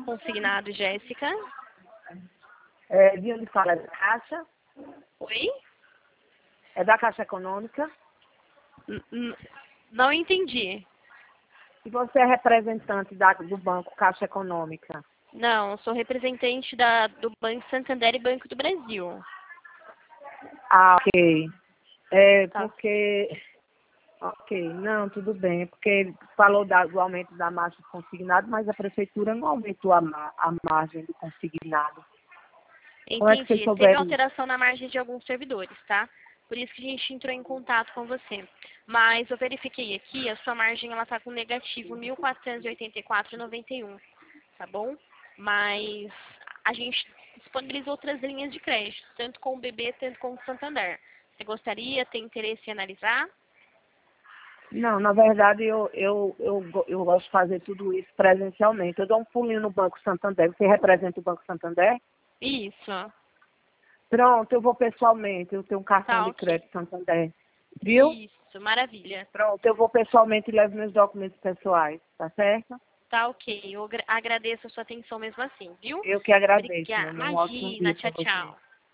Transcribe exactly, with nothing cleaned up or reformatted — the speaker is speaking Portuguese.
consignado, Jéssica? É, de onde fala? É da Caixa? Oi? É da Caixa Econômica? N- n- Não entendi. E você é representante da, do Banco Caixa Econômica? Não, sou representante da, do Banco Santander e Banco do Brasil. Ah, ok. É Tá. porque... Ok, não, tudo bem. É porque ele falou da- do aumento da margem do consignado, mas a prefeitura não aumentou a, ma- a margem do consignado. Como é que vocês Entendi. Teve souberam? alteração na margem de alguns servidores, tá? Por isso que a gente entrou em contato com você. Mas eu verifiquei aqui, a sua margem ela tá com negativo mil quatrocentos e oitenta e quatro vírgula noventa e um, tá bom? Mas a gente disponibiliza outras linhas de crédito, tanto com o B B, tanto com o Santander. Você gostaria, tem interesse em analisar? Não, na verdade, eu, eu, eu, go- eu gosto de fazer tudo isso presencialmente. Eu dou um pulinho no Banco Santander. Você representa o Banco Santander? Isso. Pronto, eu vou pessoalmente. Eu tenho um cartão Tá, de ok. crédito Santander. Viu? Isso, maravilha. Pronto, eu vou pessoalmente e levo meus documentos pessoais. Tá certo? Tá, ok. Eu agra- agradeço a sua atenção mesmo assim, viu? Eu que agradeço, Obrigada. meu. Um ótimo Imagina, dia tchau, para você. tchau.